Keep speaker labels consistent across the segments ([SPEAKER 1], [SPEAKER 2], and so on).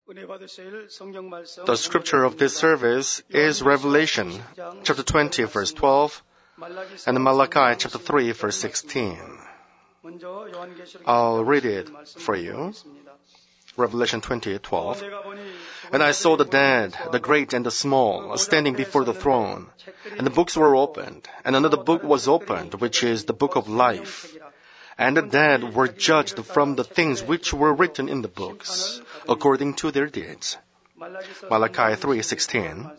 [SPEAKER 1] The scripture of this service is Revelation chapter 20, verse 12, and Malachi chapter 3, verse 16. I'll read it for you. Revelation 20:12. And I saw the dead, the great and the small, standing before the throne, and the books were opened, and another book was opened, which is the book of life. And the dead were judged from the things which were written in the books, according to their deeds. Malachi 3:16.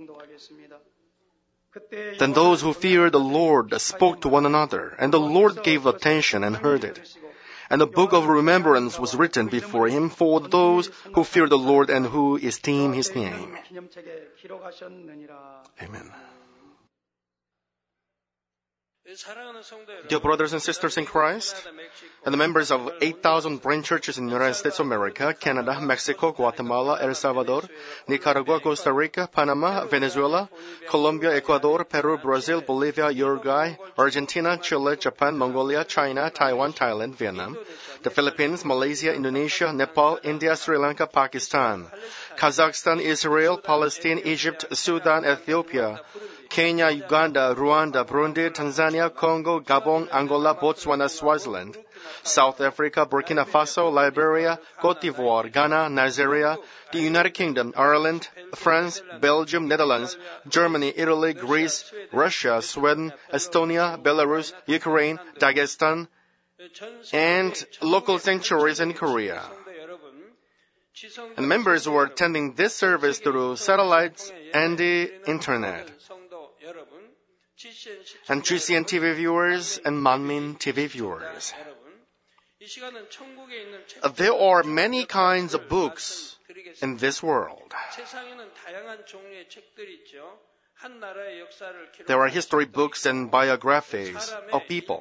[SPEAKER 1] Then those who feared the Lord spoke to one another, and the Lord gave attention and heard it. And the book of remembrance was written before him for those who fear the Lord and who esteem his name. Amen. Dear brothers and sisters in Christ, and the members of 8,000 branch churches in the United States of America, Canada, Mexico, Guatemala, El Salvador, Nicaragua, Costa Rica, Panama, Venezuela, Colombia, Ecuador, Peru, Brazil, Bolivia, Uruguay, Argentina, Chile, Japan, Mongolia, China, Taiwan, Thailand, Vietnam, the Philippines, Malaysia, Indonesia, Nepal, India, Sri Lanka, Pakistan, Kazakhstan, Israel, Palestine, Egypt, Sudan, Ethiopia, Kenya, Uganda, Rwanda, Burundi, Tanzania, Congo, Gabon, Angola, Botswana, Swaziland, South Africa, Burkina Faso, Liberia, Cote d'Ivoire, Ghana, Nigeria, the United Kingdom, Ireland, France, Belgium, Netherlands, Germany, Italy, Greece, Russia, Sweden, Estonia, Belarus, Ukraine, Dagestan, and local sanctuaries in Korea. And members who are attending this service through satellites and the internet. And GCN TV viewers and Manmin TV viewers. There are many kinds of books in this world. There are history books and biographies of people.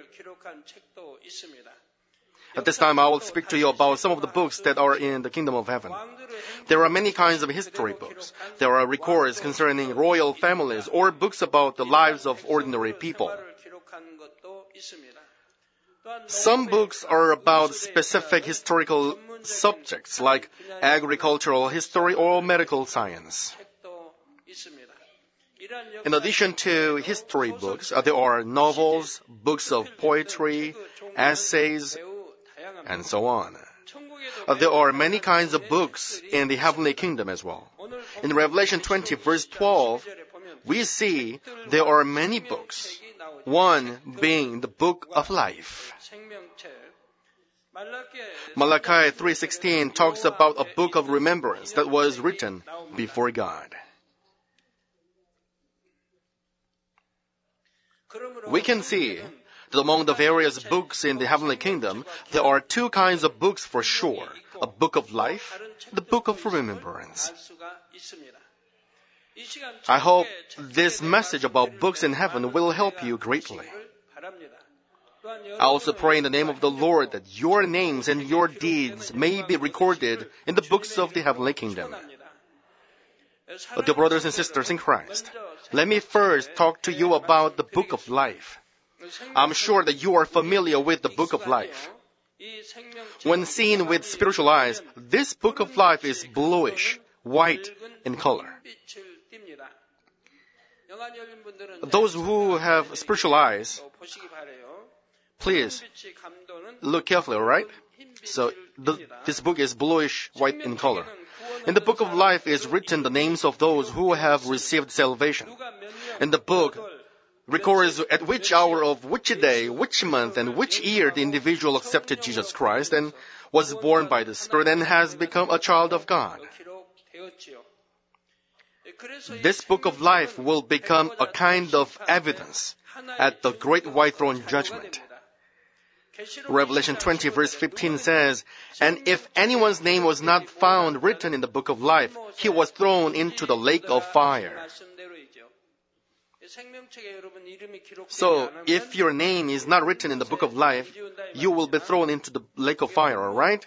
[SPEAKER 1] At this time, I will speak to you about some of the books that are in the kingdom of heaven. There are many kinds of history books. There are records concerning royal families or books about the lives of ordinary people. Some books are about specific historical subjects like agricultural history or medical science. In addition to history books, there are novels, books of poetry, essays, and so on. There are many kinds of books in the heavenly kingdom as well. In Revelation 20, verse 12, we see there are many books, one being the book of life. Malachi 3:16 talks about a book of remembrance that was written before God. We can see that among the various books in the heavenly kingdom, there are two kinds of books for sure. A book of life, the book of remembrance. I hope this message about books in heaven will help you greatly. I also pray in the name of the Lord that your names and your deeds may be recorded in the books of the heavenly kingdom. Dear brothers and sisters in Christ, let me first talk to you about the book of life. I'm sure that you are familiar with the book of life. When seen with spiritual eyes, this book of life is bluish, white in color. Those who have spiritual eyes, please look carefully, all right? So this book is bluish, white in color. In the book of life is written the names of those who have received salvation. In the book records at which hour of which day, which month, and which year the individual accepted Jesus Christ and was born by the Spirit and has become a child of God. This book of life will become a kind of evidence at the great white throne judgment. Revelation 20 verse 15 says, "And if anyone's name was not found written in the book of life, he was thrown into the lake of fire." So, if your name is not written in the book of life, you will be thrown into the lake of fire, alright?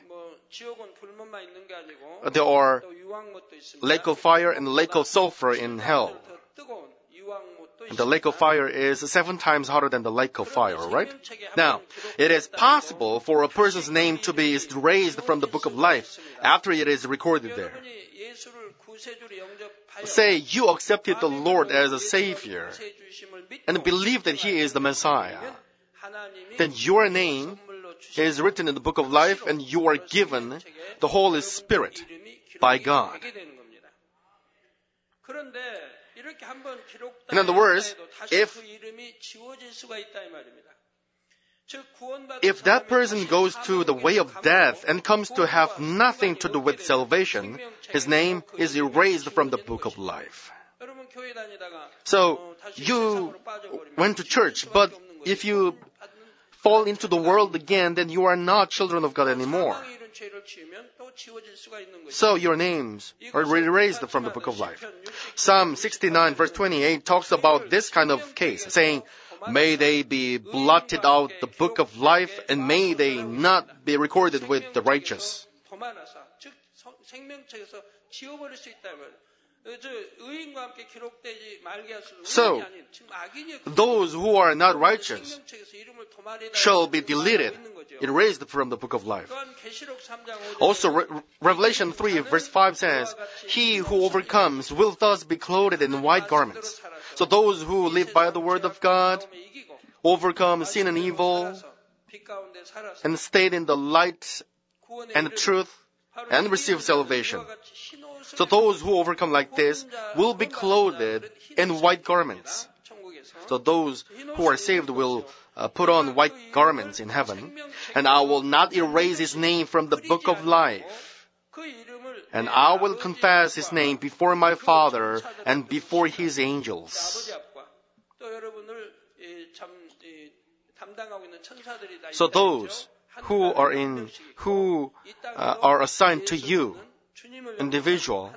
[SPEAKER 1] There are lake of fire and lake of sulfur in hell. The lake of fire is 7 times hotter than the lake of fire, right? Now, it is possible for a person's name to be erased from the book of life after it is recorded there. Say you accepted the Lord as a Savior and believe that He is the Messiah. Then your name is written in the book of life and you are given the Holy Spirit by God. In other words, if that person goes to the way of death and comes to have nothing to do with salvation, his name is erased from the book of life. So, you went to church, but if you fall into the world again, then you are not children of God anymore. So your names are erased from the book of life. Psalm 69 verse 28 talks about this kind of case, saying, may they be blotted out the book of life and may they not be recorded with the righteous. So, those who are not righteous shall be deleted, erased from the book of life. Also, Revelation 3 verse 5 says, he who overcomes will thus be clothed in white garments. So those who live by the word of God, overcome sin and evil, and stay in the light and the truth, and receive salvation. So those who overcome like this will be clothed in white garments. So those who are saved will put on white garments in heaven, and I will not erase his name from the book of life. And I will confess his name before my Father and before his angels. So those who are assigned to you, individual,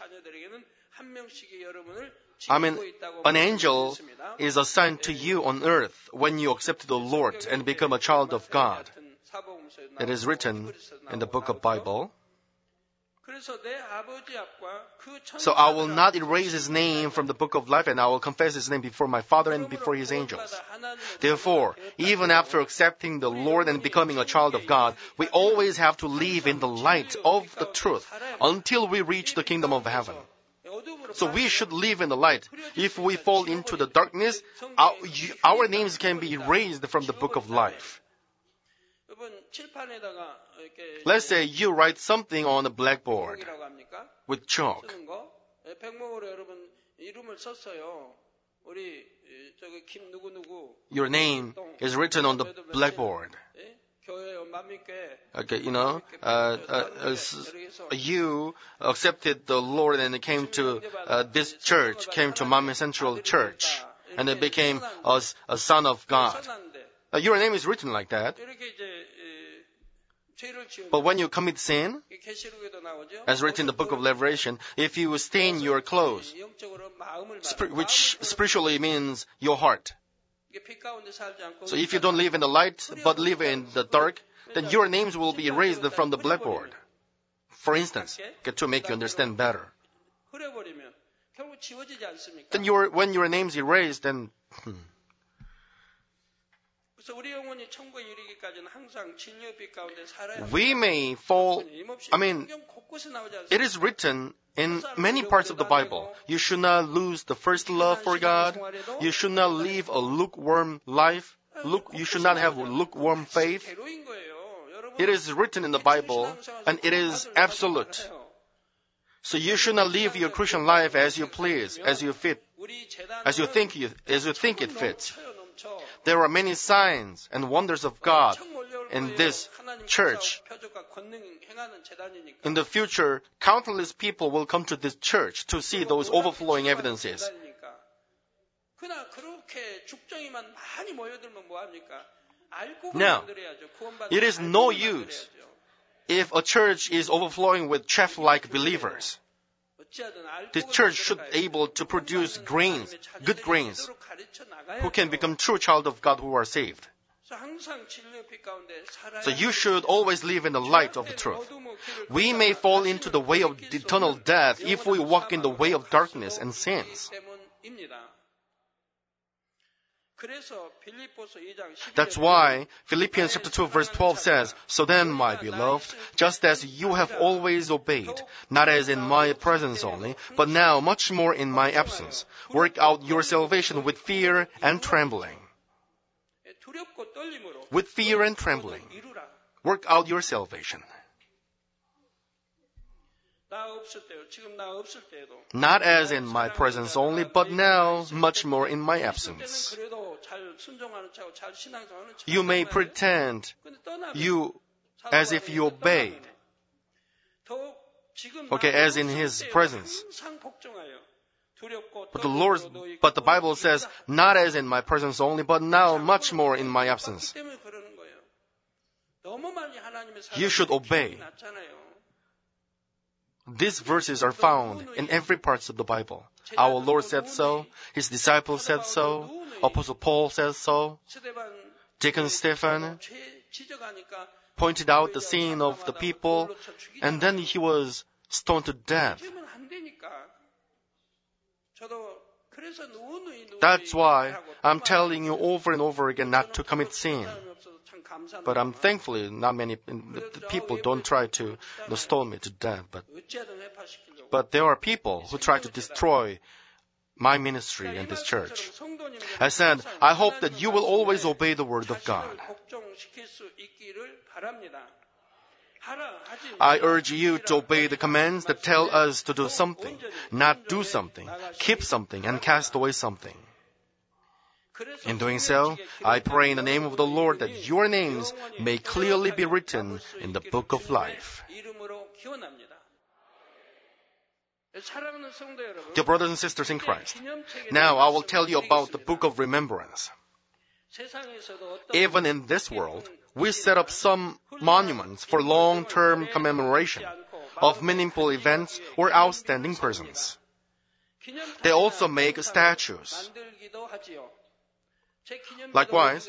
[SPEAKER 1] an angel is assigned to you on earth when you accept the Lord and become a child of God. It is written in the book of Bible. So I will not erase his name from the book of life, and I will confess his name before my Father and before his angels. Therefore, even after accepting the Lord and becoming a child of God, we always have to live in the light of the truth until we reach the kingdom of heaven. So we should live in the light. If we fall into the darkness, our names can be erased from the book of life. Let's say you write something on a blackboard with chalk. Your name is written on the blackboard. Okay, you accepted the Lord and came to this church, came to Manmin Central Church, and it became a son of God. Your name is written like that. But when you commit sin, as written in the book of Revelation, if you stain your clothes, which spiritually means your heart. So if you don't live in the light, but live in the dark, then your names will be erased from the blackboard. For instance, to make you understand better. Then when your name's erased, then... We may fall, it is written in many parts of the Bible, you should not lose the first love for God, you should not live a lukewarm life, you should not have lukewarm faith. It is written in the Bible, and it is absolute. So you should not live your Christian life as you please, as you think it fits. There are many signs and wonders of God in this church. In the future, countless people will come to this church to see those overflowing evidences. Now, it is no use if a church is overflowing with chaff-like believers. The church should be able to produce grains, good grains, who can become true child of God who are saved. So you should always live in the light of the truth. We may fall into the way of eternal death if we walk in the way of darkness and sins. That's why Philippians chapter 2 verse 12 says, "So then, my beloved, just as you have always obeyed, not as in my presence only, but now much more in my absence, work out your salvation with fear and trembling." With fear and trembling, work out your salvation. Not as in my presence only, but now much more in my absence. You may pretend as if you obeyed. Okay, as in His presence. But the Bible says, not as in my presence only, but now much more in my absence. You should obey. These verses are found in every part of the Bible. Our Lord said so. His disciples said so. Apostle Paul says so. Deacon Stephen pointed out the sin of the people, and then he was stoned to death. That's why I'm telling you over and over again not to commit sin. But I'm thankfully not many people don't try to stone me to death. But there are people who try to destroy my ministry and this church. I said, I hope that you will always obey the word of God. I urge you to obey the commands that tell us to do something, not do something, keep something, and cast away something. In doing so, I pray in the name of the Lord that your names may clearly be written in the book of life. Dear brothers and sisters in Christ, now I will tell you about the book of remembrance. Even in this world, we set up some monuments for long-term commemoration of meaningful events or outstanding persons. They also make statues. Likewise,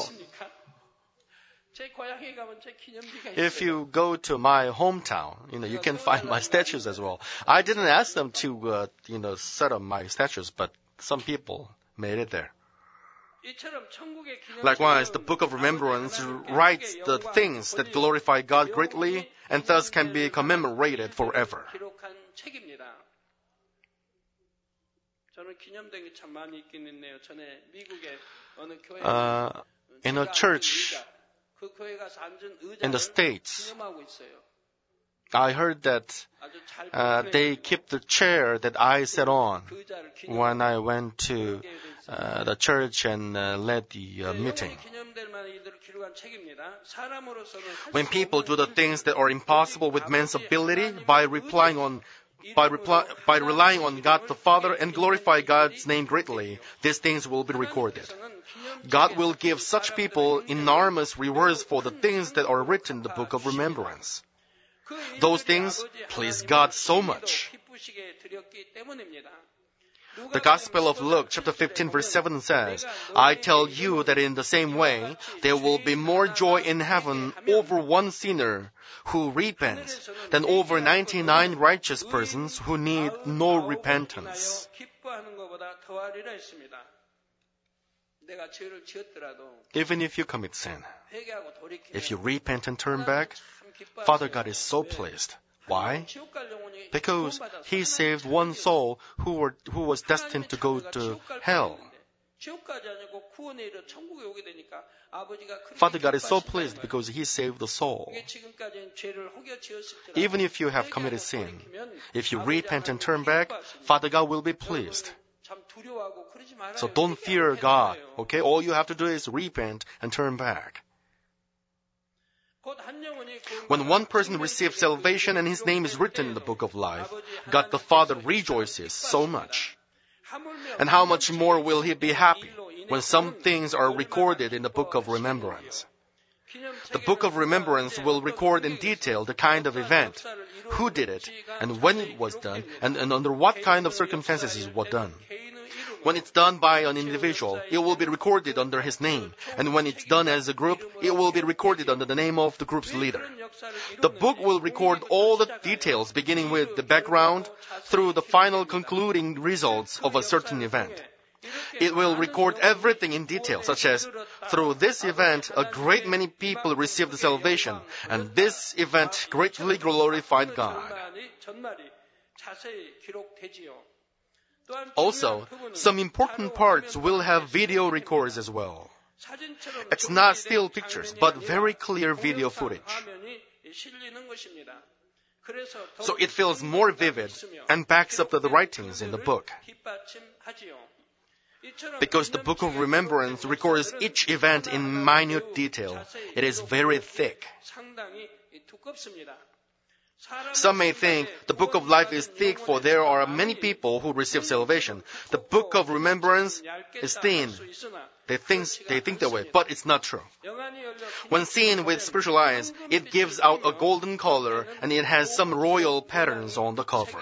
[SPEAKER 1] if you go to my hometown, you can find my statues as well. I didn't ask them to, set up my statues, but some people made it there. Likewise, the Book of Remembrance writes the things that glorify God greatly and thus can be commemorated forever. In a church in the States, I heard that they keep the chair that I sat on when I went to the church and led the meeting. When people do the things that are impossible with man's ability by relying on God the Father and glorify God's name greatly, these things will be recorded. God will give such people enormous rewards for the things that are written in the Book of Remembrance. Those things please God so much. The Gospel of Luke, chapter 15, verse 7 says, I tell you that in the same way, there will be more joy in heaven over one sinner who repents than over 99 righteous persons who need no repentance. Even if you commit sin, if you repent and turn back, Father God is so pleased. Why? Because He saved one soul who was destined to go to hell. Father God is so pleased because He saved the soul. Even if you have committed sin, if you repent and turn back, Father God will be pleased. So don't fear God, okay? All you have to do is repent and turn back. When one person receives salvation and his name is written in the book of life, God the Father rejoices so much. And how much more will He be happy when some things are recorded in the book of remembrance? The book of remembrance will record in detail the kind of event, who did it, and when it was done, and under what kind of circumstances it was done. When it's done by an individual, it will be recorded under his name. And when it's done as a group, it will be recorded under the name of the group's leader. The book will record all the details, beginning with the background through the final concluding results of a certain event. It will record everything in detail, such as, through this event, a great many people received salvation, and this event greatly glorified God. Also, some important parts will have video records as well. It's not still pictures, but very clear video footage. So it feels more vivid and backs up the writings in the book. Because the Book of Remembrance records each event in minute detail, it is very thick. Some may think the Book of Life is thick, for there are many people who receive salvation. The Book of Remembrance is thin. They think that way, but it's not true. When seen with spiritual eyes, it gives out a golden color and it has some royal patterns on the cover.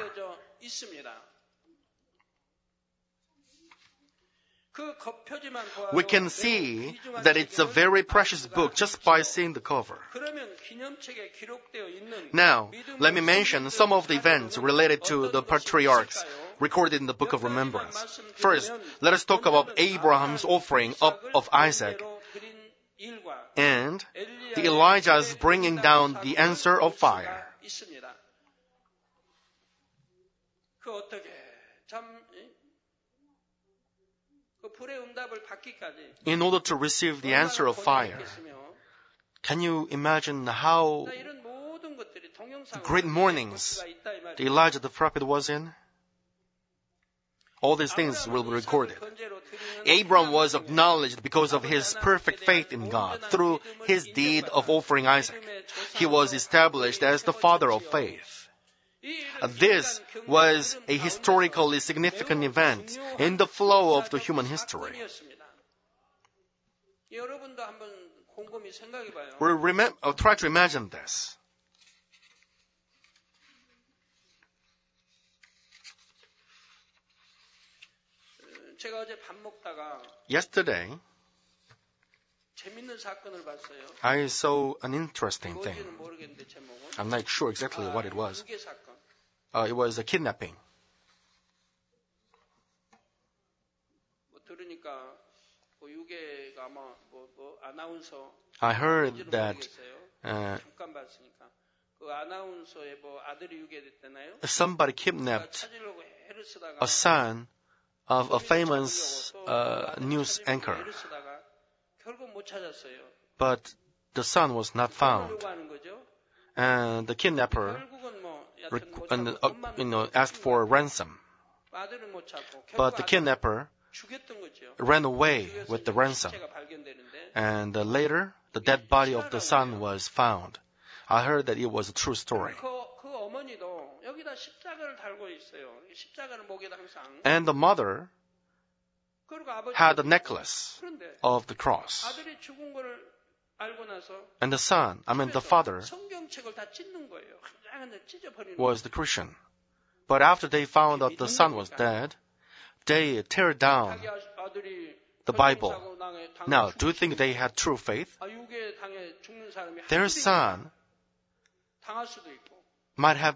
[SPEAKER 1] We can see that it's a very precious book just by seeing the cover. Now, let me mention some of the events related to the patriarchs recorded in the Book of Remembrance. First, let us talk about Abraham's offering up of Isaac and the Elijah's bringing down the answer of fire. In order to receive the answer of fire, can you imagine how great mornings the Elijah the prophet was in? All these things will be recorded. Abram was acknowledged because of his perfect faith in God through his deed of offering Isaac. He was established as the father of faith. This was a historically significant event in the flow of the human history. Try to imagine this. Yesterday, I saw an interesting thing. I'm not sure exactly what it was. It was a kidnapping. I heard that somebody kidnapped a son of a famous news anchor. But the son was not found. And the kidnapper asked for a ransom. But the kidnapper ran away with the ransom. And later, the dead body of the son was found. I heard that it was a true story. And the mother had a necklace of the cross. And the father, was the Christian. But after they found out the son was dead, they tear down the Bible. Now, do you think they had true faith? Their son might have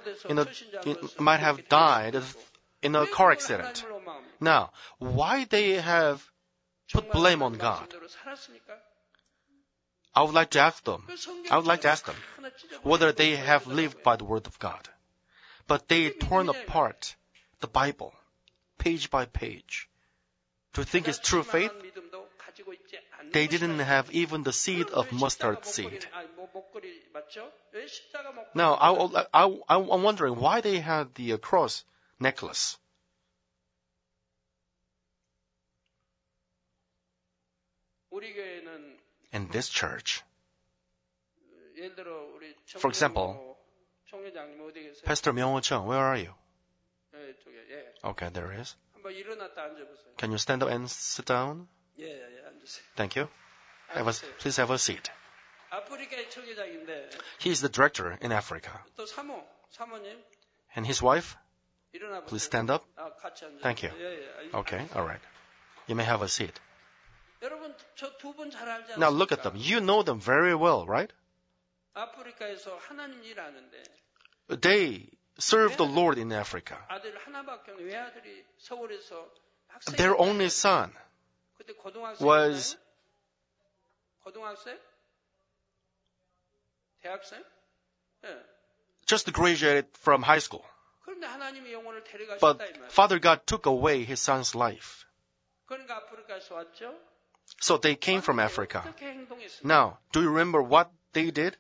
[SPEAKER 1] died in a car accident. Now, why they have put blame on God? I would like to ask them whether they have lived by the word of God. But they torn apart the Bible, page by page. Do you think it's true faith? They didn't have even the seed of mustard seed. Now, I'm wondering why they had the cross necklace. In this church, for example, Pastor Myung-ho Chung, where are you? Okay, there he is. Can you stand up and sit down? Thank you. Please have a seat. He is the director in Africa. And his wife? Please stand up. Thank you. Okay, all right. You may have a seat. Now look at them. You know them very well, right? They serve the Lord in Africa. their only son
[SPEAKER 2] 그때 고등학생
[SPEAKER 1] was
[SPEAKER 2] 고등학생? 대학생? 예.
[SPEAKER 1] just graduated from high school.
[SPEAKER 2] 그런데 하나님이 영혼을 데려가셨다
[SPEAKER 1] But
[SPEAKER 2] 이 말이에요.
[SPEAKER 1] Father God took away his son's life.
[SPEAKER 2] 그러니까 아프리카에서 왔죠.
[SPEAKER 1] So they came from Africa.
[SPEAKER 2] 어떻게 행동했습니까?
[SPEAKER 1] Now, do you remember what they did?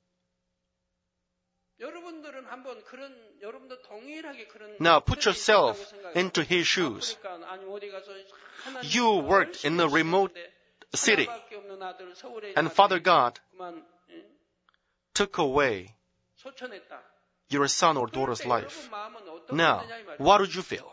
[SPEAKER 2] 여러분들은 한번 그런 여러분도 동일하게 그런
[SPEAKER 1] Now, put yourself
[SPEAKER 2] 있다고 생각해요.
[SPEAKER 1] into his shoes.
[SPEAKER 2] 아프리카 아니 어디 가서 하나님
[SPEAKER 1] You worked in a remote city,
[SPEAKER 2] 하나밖에 없는 아들을 서울에
[SPEAKER 1] and Father God
[SPEAKER 2] 그만
[SPEAKER 1] took away
[SPEAKER 2] 소천했다.
[SPEAKER 1] your son or
[SPEAKER 2] 그럴
[SPEAKER 1] daughter's
[SPEAKER 2] 때
[SPEAKER 1] life.
[SPEAKER 2] 여러분 마음은 어떻게
[SPEAKER 1] Now,
[SPEAKER 2] 되냐 이 말이에요.
[SPEAKER 1] what would you feel?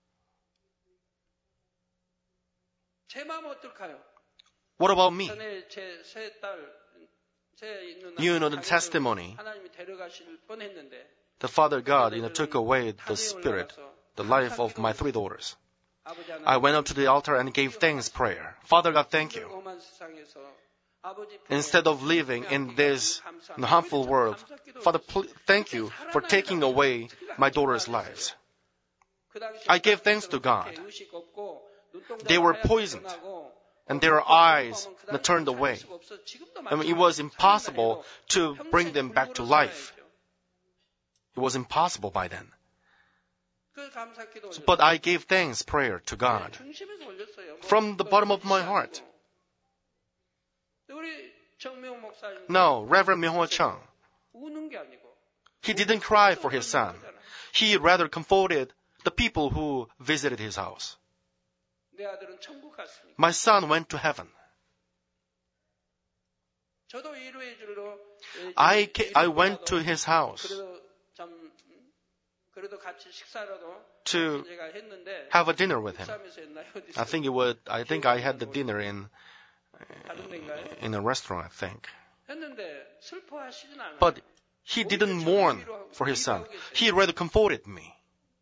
[SPEAKER 2] 제 마음 어떨까요?
[SPEAKER 1] What about me?
[SPEAKER 2] 전에 제 세 딸 제 있는
[SPEAKER 1] You know the
[SPEAKER 2] 아들
[SPEAKER 1] testimony.
[SPEAKER 2] 하나님이 데려가실 뻔했는데
[SPEAKER 1] The Father God, took away the spirit, the life of my 3 daughters.
[SPEAKER 2] 아버지
[SPEAKER 1] I went up to the altar and gave thanks prayer. Father God, thank you.
[SPEAKER 2] 험한 세상에서 아버지
[SPEAKER 1] Instead of living in this harmful world, Father, thank you for taking away my daughters' lives. I gave thanks to God. They were poisoned, and their eyes turned away. It was impossible to bring them back to life. It was impossible by then. But I gave thanks prayer to God from the bottom of my heart. No, Reverend Myung-ho Chung, he didn't cry for his son. He rather comforted the people who visited his house. My son went to heaven. I went to his house to have a dinner with him. I think I had the dinner in a restaurant, I think. But he didn't mourn for his son. He rather comforted me.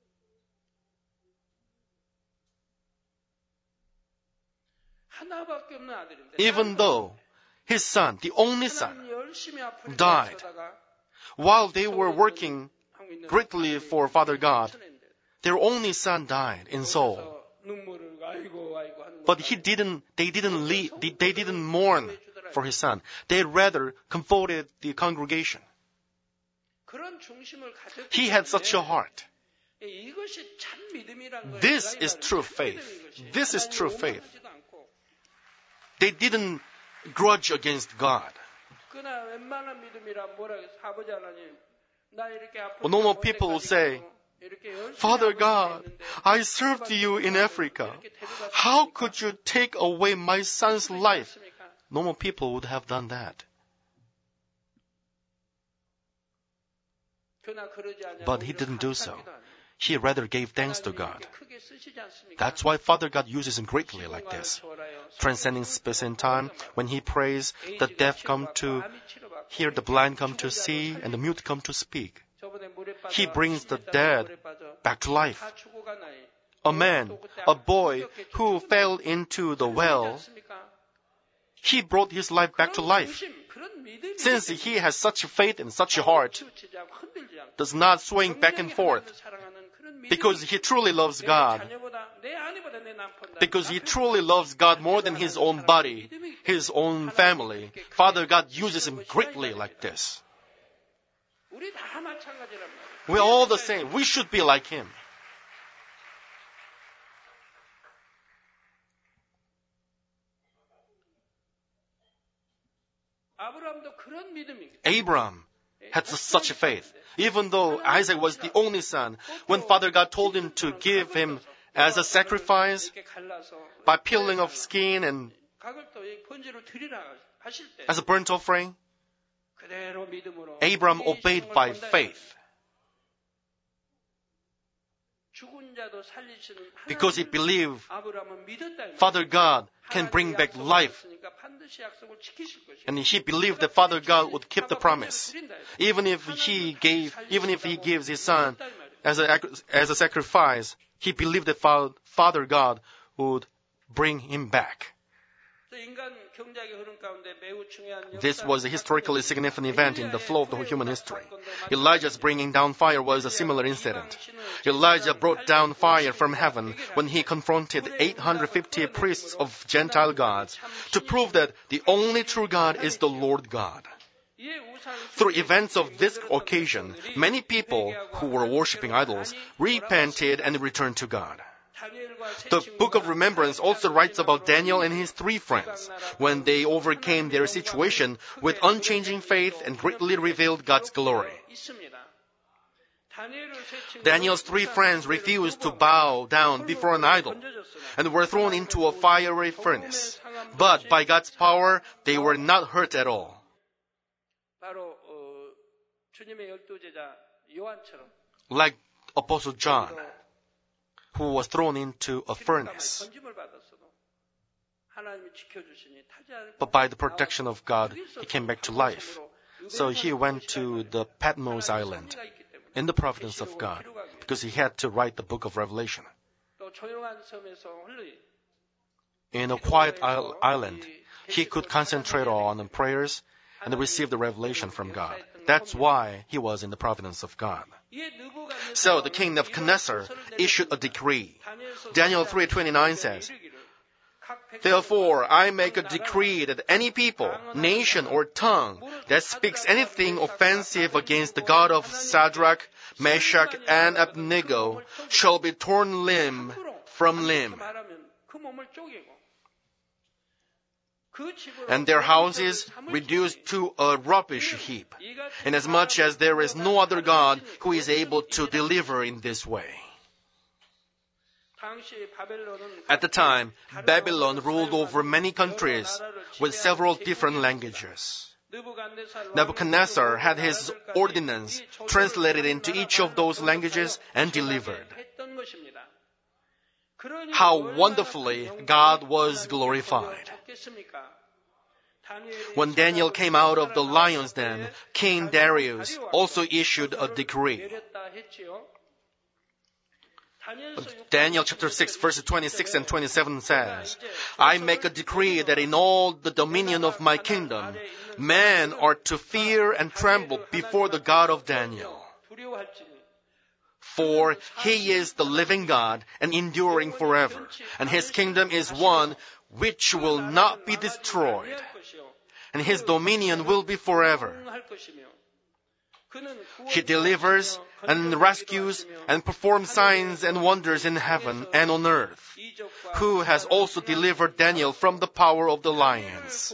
[SPEAKER 1] Even though his son, the only son, died while they were working greatly for Father God, their only son died in Seoul. But they didn't mourn for his son. They rather comforted the congregation. He had such a heart. This is true faith. This is true faith. They didn't grudge against God. Normal people will say, Father God, I served you in Africa. How could you take away my son's life? Normal people would have done that. But he didn't do so. He rather gave thanks to God. That's why Father God uses him greatly like this. Transcending space and time, when he prays, the deaf come to hear, the blind come to see, and the mute come to speak. He brings the dead back to life. A boy who fell into the well, he brought his life back to life. Since he has such faith and such a heart, does not swing back and forth, because he truly loves God. Because he truly loves God more than his own body, his own family. Father God uses him greatly like this. We're all the same. We should be like him. Abraham had such a faith. Even though Isaac was the only son, when Father God told him to give him as a sacrifice by peeling off skin and as a burnt offering, Abraham obeyed by faith. Because he believed Father God can bring back life. And he believed that Father God would keep the promise. Even if he gives his son as a sacrifice, he believed that Father God would bring him back. This was a historically significant event in the flow of the human history. Elijah's bringing down fire was a similar incident. Elijah brought down fire from heaven when he confronted 850 priests of Gentile gods to prove that the only true God is the Lord God. Through events of this occasion, many people who were worshipping idols repented and returned to God. The Book of Remembrance also writes about Daniel and his 3 friends when they overcame their situation with unchanging faith and greatly revealed God's glory. Daniel's 3 friends refused to bow down before an idol and were thrown into a fiery furnace. But by God's power, they were not hurt at all. Like Apostle John, who was thrown into a furnace. But by the protection of God, he came back to life. So he went to the Patmos Island in the providence of God because he had to write the book of Revelation. In a quiet island, he could concentrate on prayers and receive the revelation from God. That's why he was in the providence of God. So the king Nebuchadnezzar issued a decree. Daniel 3:29 says, "Therefore I make a decree that any people, nation, or tongue that speaks anything offensive against the God of Shadrach, Meshach, and Abednego shall be torn limb from limb, and their houses reduced to a rubbish heap, inasmuch as there is no other God who is able to deliver in this way." At the time, Babylon ruled over many countries with several different languages. Nebuchadnezzar had his ordinance translated into each of those languages and delivered. How wonderfully God was glorified. When Daniel came out of the lion's den, King Darius also issued a decree. Daniel chapter 6 verses 26 and 27 says, "I make a decree that in all the dominion of my kingdom, men are to fear and tremble before the God of Daniel. For he is the living God and enduring forever, and his kingdom is one which will not be destroyed, and his dominion will be forever. He delivers and rescues and performs signs and wonders in heaven and on earth, who has also delivered Daniel from the power of the lions."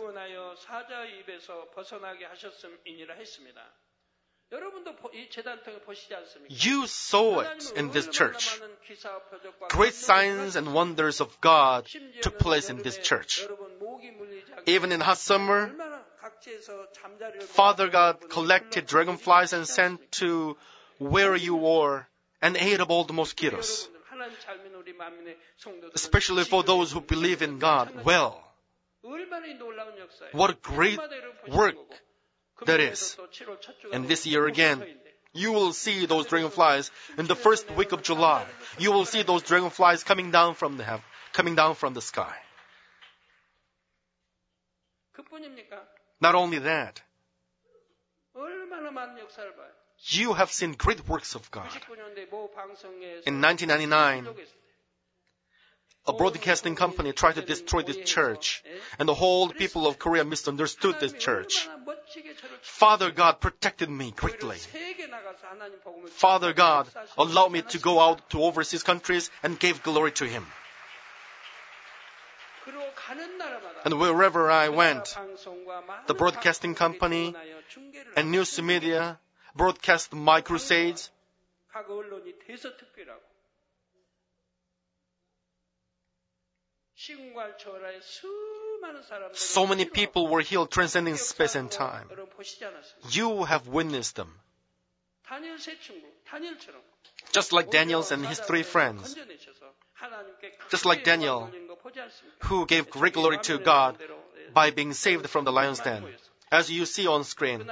[SPEAKER 1] You saw it in this church. Great signs and wonders of God took place in this church. Even in hot summer, Father God collected dragonflies and sent to where you were and ate up all the mosquitoes. Especially for those who believe in God well. What a great work that is. And this year again, you will see those dragonflies in the first week of July. You will see those dragonflies coming down from the sky. Not only that, you have seen great works of God. In 1999, a broadcasting company tried to destroy this church, and the whole people of Korea misunderstood this church. Father God protected me greatly. Father God allowed me to go out to overseas countries and gave glory to Him. And wherever I went, the broadcasting company and news media broadcast my crusades. So many people were healed transcending space and time. You have witnessed them. Just like Daniel and his 3 friends. Just like Daniel, who gave great glory to God by being saved from the lion's den. As you see on screen,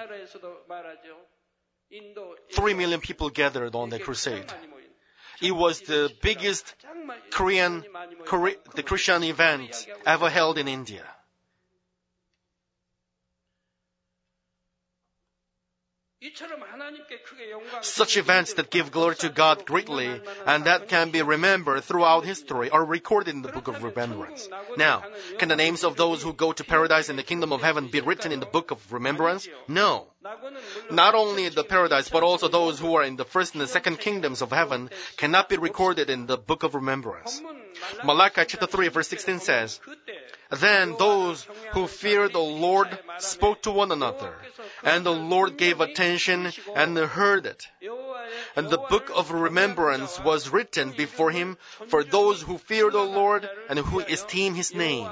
[SPEAKER 1] 3 million people gathered on the crusade. It was the biggest Christian event ever held in India.
[SPEAKER 2] 이처럼 하나님께 크게 영광,
[SPEAKER 1] Such events that give glory to God greatly and that can be remembered throughout history are recorded in the book of remembrance. Now, can the names of those who go to paradise in the kingdom of heaven be written in the book of remembrance? No. Not only the paradise, but also those who are in the first and the second kingdoms of heaven cannot be recorded in the book of remembrance. Malachi chapter 3 verse 16 says, Then those who feared the Lord spoke to one another, and the Lord gave attention and heard it. And the book of remembrance was written before him for those who fear the Lord and who esteem his name.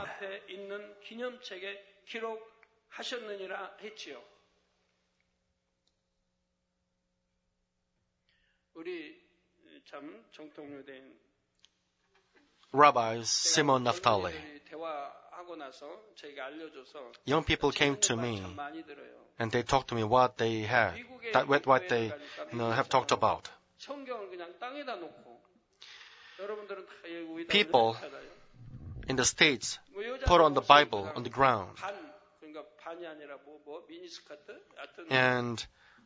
[SPEAKER 1] Rabbi Simon Naphtali. Young people came to me and they talked to me what they had, what they have talked about. People in the States put on the Bible on the ground. And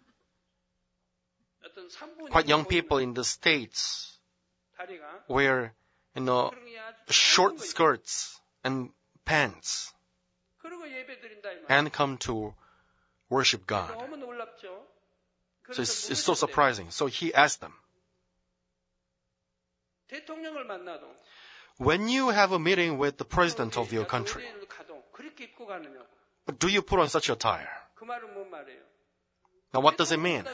[SPEAKER 1] quite young people in the States wear, short skirts and pants and come to worship God. So it's so surprising. So he asked them, when you have a meeting with the president of your country, do you put on such attire? Now what does it mean?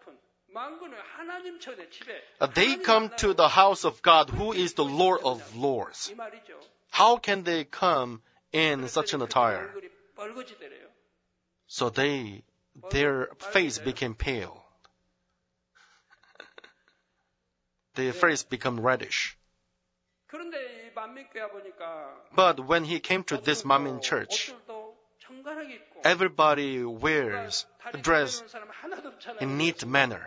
[SPEAKER 1] They come to the house of God, who is the Lord of Lords. How can they come in such an attire? So their face became pale. Their face became reddish. But when he came to this Manmin church, everybody wears a dress in neat manner.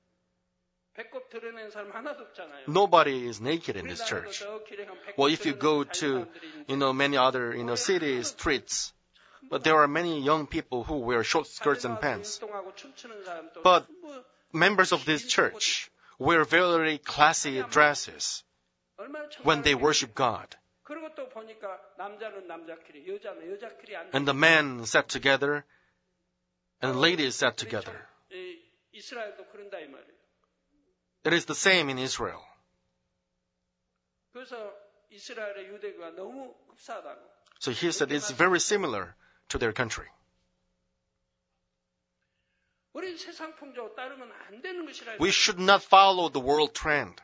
[SPEAKER 1] Nobody is naked in this church. Well, if you go to, many other, cities, streets, but there are many young people who wear short skirts and pants. But members of this church wear very classy dresses when they worship God. And the men sat together and ladies sat together. It is the same in Israel. So he said it's very similar to their country. We should not follow the world trend.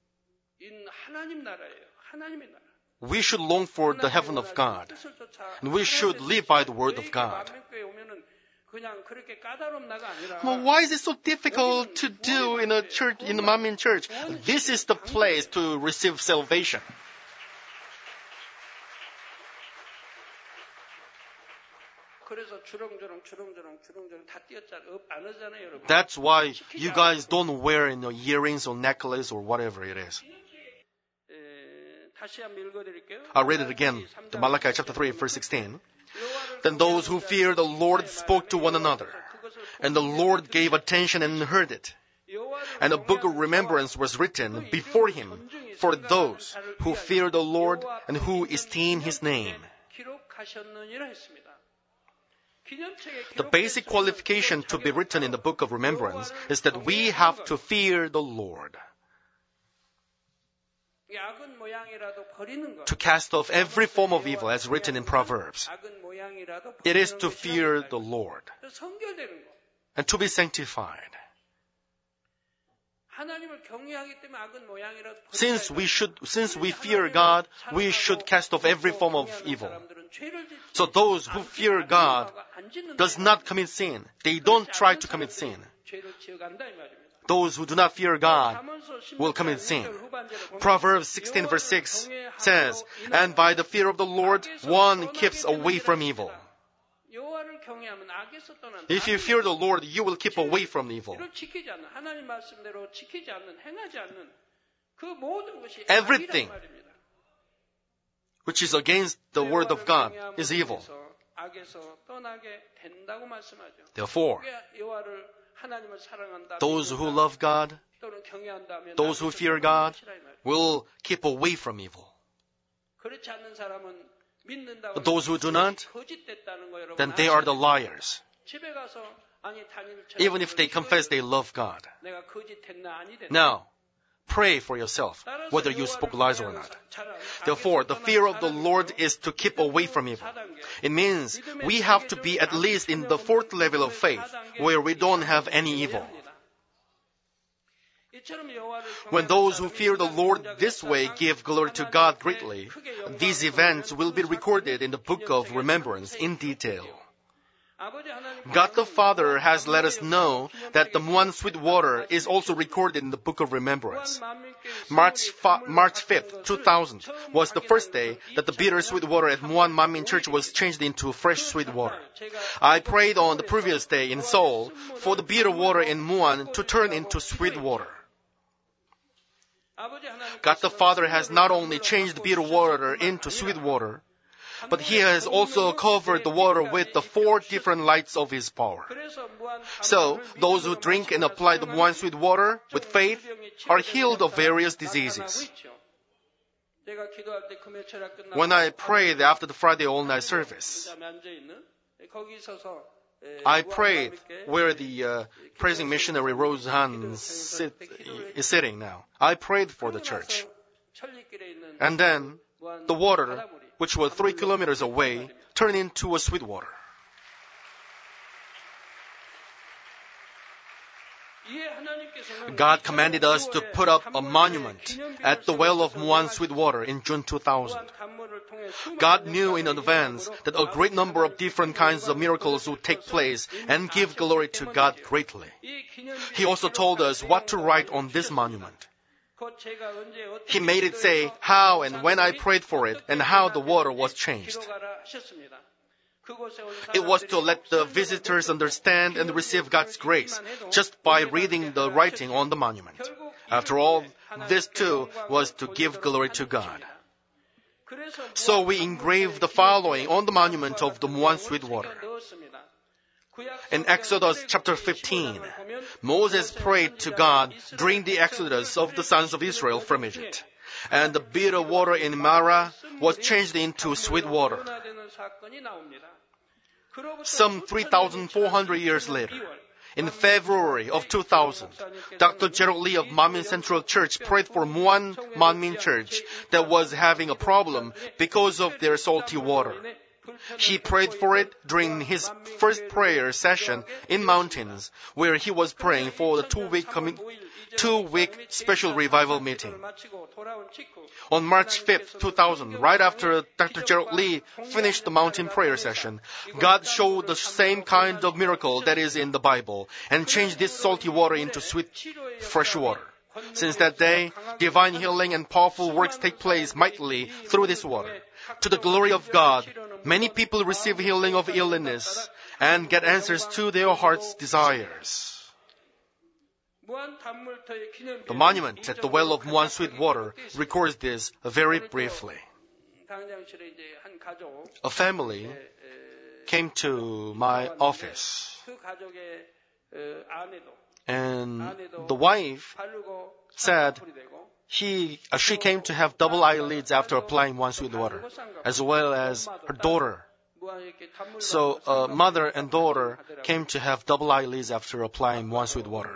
[SPEAKER 1] We should long for the heaven of God. And we should live by the word of God. Well, why is it so difficult to do in a church, in the Manmin church? This is the place to receive salvation. That's why you guys don't wear earrings or necklace or whatever it is. I'll read it again. The Malachi chapter 3, verse 16. Then those who fear the Lord spoke to one another, and the Lord gave attention and heard it. And a book of remembrance was written before him for those who fear the Lord and who esteem his name. The basic qualification to be written in the book of remembrance is that we have to fear the Lord. To cast off every form of evil as written in Proverbs. It is to fear the Lord and to be sanctified. Since we fear God, we should cast off every form of evil. So those who fear God does not commit sin. They don't try to commit sin. Those who do not fear God will commit sin. Proverbs 16 verse 6 says, and by the fear of the Lord, one keeps away from evil. If you fear the Lord, you will keep away from evil. Everything which is against the word of God is evil. Therefore,
[SPEAKER 2] 하나님을 사랑한다.
[SPEAKER 1] Those who love God,
[SPEAKER 2] 또는 경외한다면
[SPEAKER 1] those who fear God, will keep away from evil.
[SPEAKER 2] 그렇지 않는 사람은 믿는다고
[SPEAKER 1] Those who do not,
[SPEAKER 2] 거짓됐다는 거 여러분
[SPEAKER 1] then they are the
[SPEAKER 2] 아시죠?
[SPEAKER 1] liars.
[SPEAKER 2] 집에 가서 아니 다니엘
[SPEAKER 1] Even if they confess they love God.
[SPEAKER 2] 내가 거짓했나 아니 됐나.
[SPEAKER 1] Now, pray for yourself, whether you spoke lies or not. Therefore, the fear of the Lord is to keep away from evil. It means we have to be at least in the fourth level of faith, where we don't have any evil. When those who fear the Lord this way give glory to God greatly, these events will be recorded in the book of remembrance in detail. God the Father has let us know that the Muan Sweet Water is also recorded in the book of remembrance. March 5th, 2000 was the first day that the bitter sweet water at Muan Manmin Church was changed into fresh sweet water. I prayed on the previous day in Seoul for the bitter water in Muan to turn into sweet water. God the Father has not only changed bitter water into sweet water, but He has also covered the water with the 4 different lights of His power. So, those who drink and apply the Muan sweet water with faith are healed of various diseases. When I prayed after the Friday all-night service, I prayed where the praising missionary Rose Han is sitting now. I prayed for the church. And then, the water, which was 3 kilometers away, turned into a sweet water. God commanded us to put up a monument at the well of Muan Sweet Water in June 2000. God knew in advance that a great number of different kinds of miracles would take place and give glory to God greatly. He also told us what to write on this monument. He made it say how and when I prayed for it and how the water was changed. It was to let the visitors understand and receive God's grace just by reading the writing on the monument. After all, this too was to give glory to God. So we engraved the following on the monument of the Muan Sweet Water. In Exodus chapter 15, Moses prayed to God during the exodus of the sons of Israel from Egypt. And the bitter water in Marah was changed into sweet water. Some 3,400 years later, in February of 2000, Dr. Gerald Lee of Manmin Central Church prayed for Muan Manmin Church that was having a problem because of their salty water. He prayed for it during his first prayer session in mountains, where he was praying for the two-week special revival meeting. On March 5th, 2000, right after Dr. Gerald Lee finished the mountain prayer session, God showed the same kind of miracle that is in the Bible and changed this salty water into sweet, fresh water. Since that day, divine healing and powerful works take place mightily through this water. To the glory of God, many people receive healing of illness and get answers to their heart's desires. The monument at the well of Muan Sweet Water records this very briefly. A family came to my office, and the wife said she came to have double eyelids after applying Muan Sweet Water, as well as her daughter. So mother and daughter came to have double eyelids after applying Muan Sweet Water.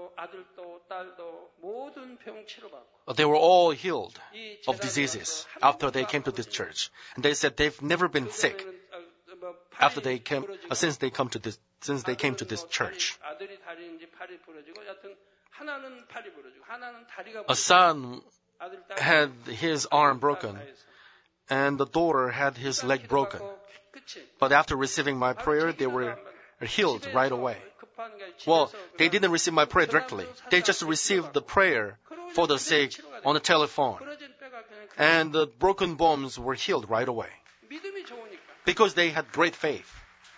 [SPEAKER 1] They were all healed of diseases after they came to this church. And they said they've never been sick since they came to this church. A son had his arm broken, and the daughter had his leg broken. But after receiving my prayer, they were healed right away. Well, they didn't receive my prayer directly. They just received the prayer for the sick on the telephone. And the broken bones were healed right away. Because they had great faith.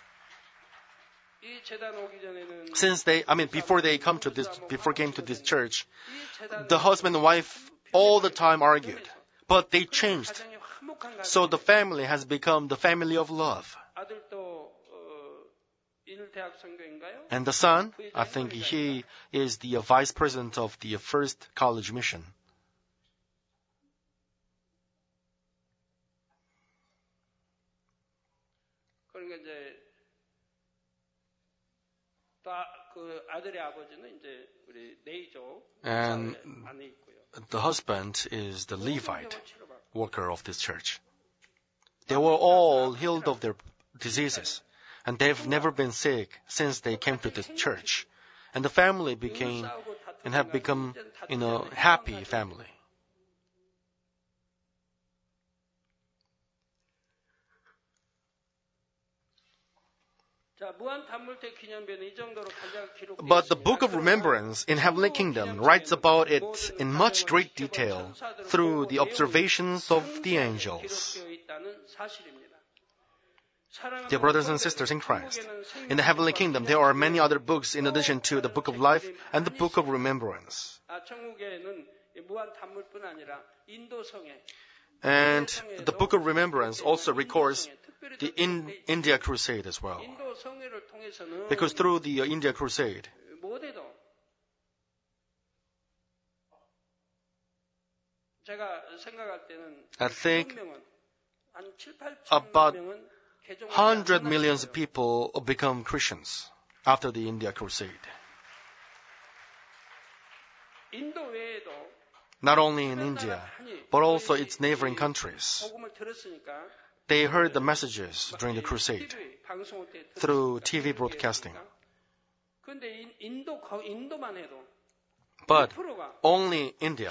[SPEAKER 1] Before came to this church, the husband and wife all the time argued. But they changed. So the family has become the family of love.
[SPEAKER 2] 1대학 선교인가요?
[SPEAKER 1] And the son, I think he is the vice president of the First College Mission.
[SPEAKER 2] 그러니까 이제 그 아들의 아버지는 이제 우리 네이조
[SPEAKER 1] And
[SPEAKER 2] 안에 있고요.
[SPEAKER 1] the husband is the Levite worker of this church. They were all healed of their diseases, and they've never been sick since they came to this church. And the family became and have become, happy family. But the Book of Remembrance in Heavenly Kingdom writes about it in much great detail through the observations of the angels. Dear brothers and sisters in Christ, in the Heavenly Kingdom there are many other books in addition to the Book of Life and the Book of Remembrance. And the Book of Remembrance also records the India Crusade as well. Because through the India Crusade, I think about 100 million people become Christians after the India Crusade. Not only in India, but also its neighboring countries. They heard the messages during the crusade through TV broadcasting. But only India,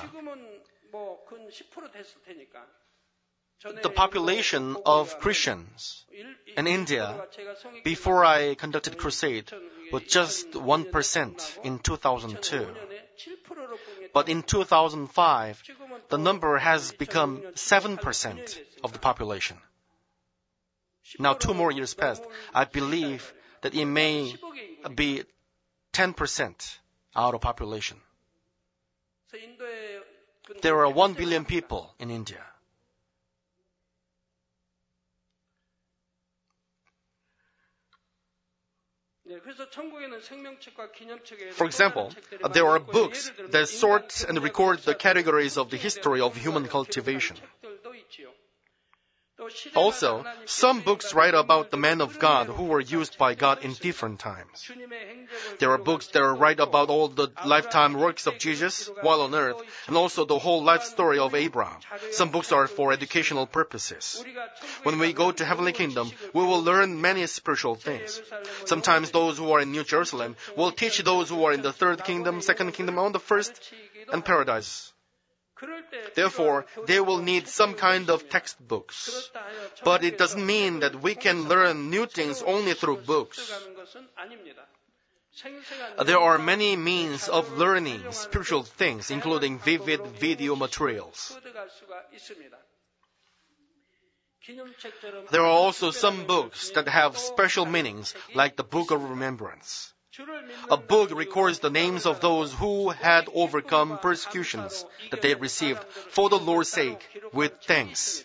[SPEAKER 1] the population of Christians in India before I conducted crusade was just 1% in 2002. But in 2005, the number has become 7% of the population. Now 2 more years passed. I believe that it may be 10% out of population. There are 1 billion people in India. For example, there are books that sort and record the categories of the history of human cultivation. Also, some books write about the men of God who were used by God in different times. There are books that write about all the lifetime works of Jesus while on earth, and also the whole life story of Abraham. Some books are for educational purposes. When we go to Heavenly Kingdom, we will learn many spiritual things. Sometimes those who are in New Jerusalem will teach those who are in the third kingdom, second kingdom, and the first, and paradise. Therefore, they will need some kind of textbooks. But it doesn't mean that we can learn new things only through books. There are many means of learning spiritual things, including vivid video materials. There are also some books that have special meanings, like the Book of Remembrance. A book records the names of those who had overcome persecutions that they received for the Lord's sake with thanks.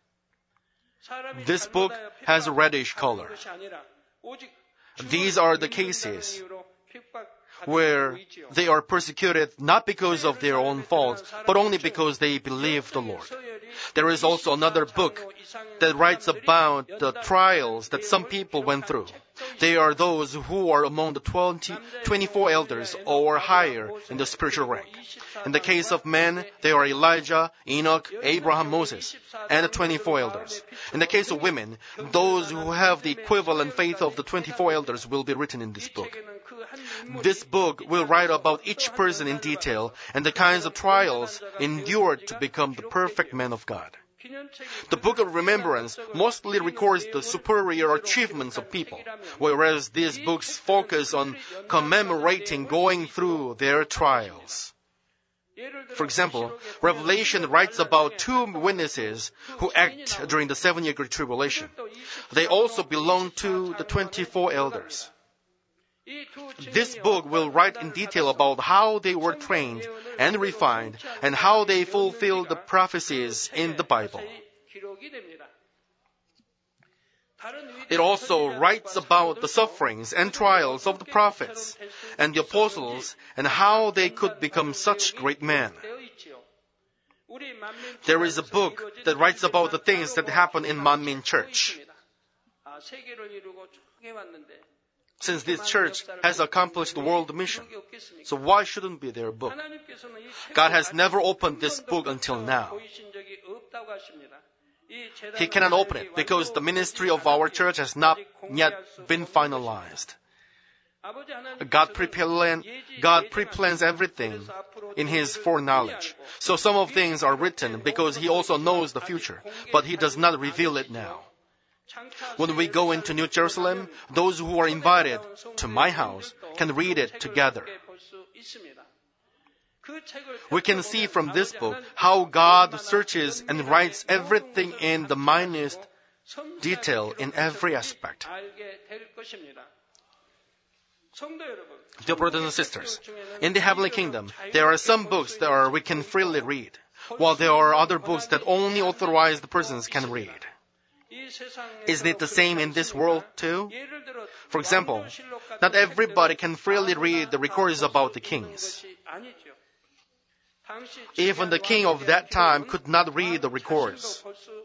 [SPEAKER 1] This book has a reddish color. These are the cases where they are persecuted not because of their own faults, but only because they believe the Lord. There is also another book that writes about the trials that some people went through. They are those who are among the 24 elders or higher in the spiritual rank. In the case of men, they are Elijah, Enoch, Abraham, Moses, and the 24 elders. In the case of women, those who have the equivalent faith of the 24 elders will be written in this book. This book will write about each person in detail and the kinds of trials endured to become the perfect man of God. The Book of Remembrance mostly records the superior achievements of people, whereas these books focus on commemorating going through their trials. For example, Revelation writes about 2 witnesses who act during the 7-year Great Tribulation. They also belong to the 24 elders. This book will write in detail about how they were trained and refined and how they fulfilled the prophecies in the Bible. It also writes about the sufferings and trials of the prophets and the apostles and how they could become such great men. There is a book that writes about the things that happened in Manmin Church. Since this church has accomplished the world mission, so why shouldn't be their book? God has never opened this book until now. He cannot open it because the ministry of our church has not yet been finalized. God pre-plans everything in His foreknowledge. So some of things are written because He also knows the future, but He does not reveal it now. When we go into New Jerusalem, those who are invited to my house can read it together. We can see from this book how God searches and writes everything in the minutest detail in every aspect. Dear brothers and sisters, in the heavenly kingdom, there are some books that we can freely read, while there are other books that only authorized persons can read. Isn't it the same in this world too? For example, not everybody can freely read the records about the kings. Even the king of that time could not read the records.